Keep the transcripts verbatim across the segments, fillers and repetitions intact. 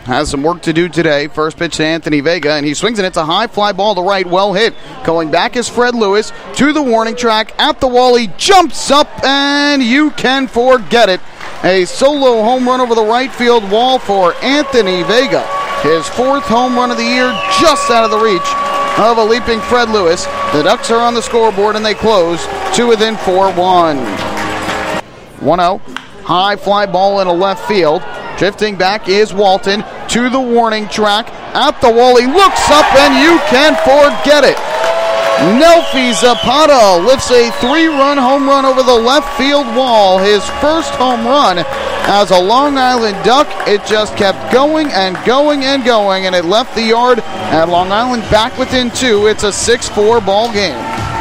has some work to do today. First pitch to Anthony Vega, and he swings it. It's a high fly ball to right, well hit. Going back is Fred Lewis to the warning track. At the wall, he jumps up, and you can forget it. A solo home run over the right field wall for Anthony Vega. His fourth home run of the year, just out of the reach of a leaping Fred Lewis. The Ducks are on the scoreboard, and they close to within four one. one oh. High fly ball in a left field. Drifting back is Walton to the warning track. At the wall, he looks up, and you can forget it. Nelfi Zapata lifts a three-run home run over the left field wall. His first home run as a Long Island Duck. It just kept going and going and going, and it left the yard at Long Island back within two. It's a six four ball game.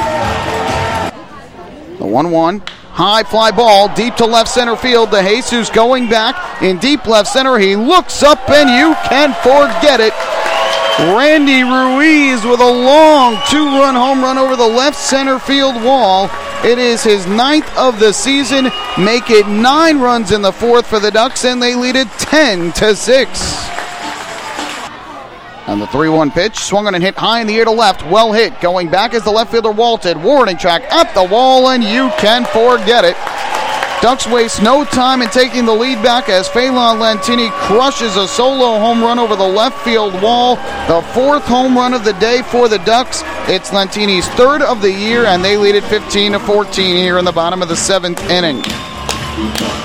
The one one. High fly ball deep to left center field. De Jesus going back in deep left center. He looks up, and you can forget it. Randy Ruiz with a long two-run home run over the left center field wall. It is his ninth of the season. Make it nine runs in the fourth for the Ducks, and they lead it ten to six. And the three one pitch, swung on and hit high in the air to left. Well hit. Going back is the left fielder Walton. Warning track at the wall, and you can forget it. Ducks waste no time in taking the lead back as Phelan Lantini crushes a solo home run over the left field wall. The fourth home run of the day for the Ducks. It's Lantini's third of the year, and they lead it fifteen to fourteen here in the bottom of the seventh inning.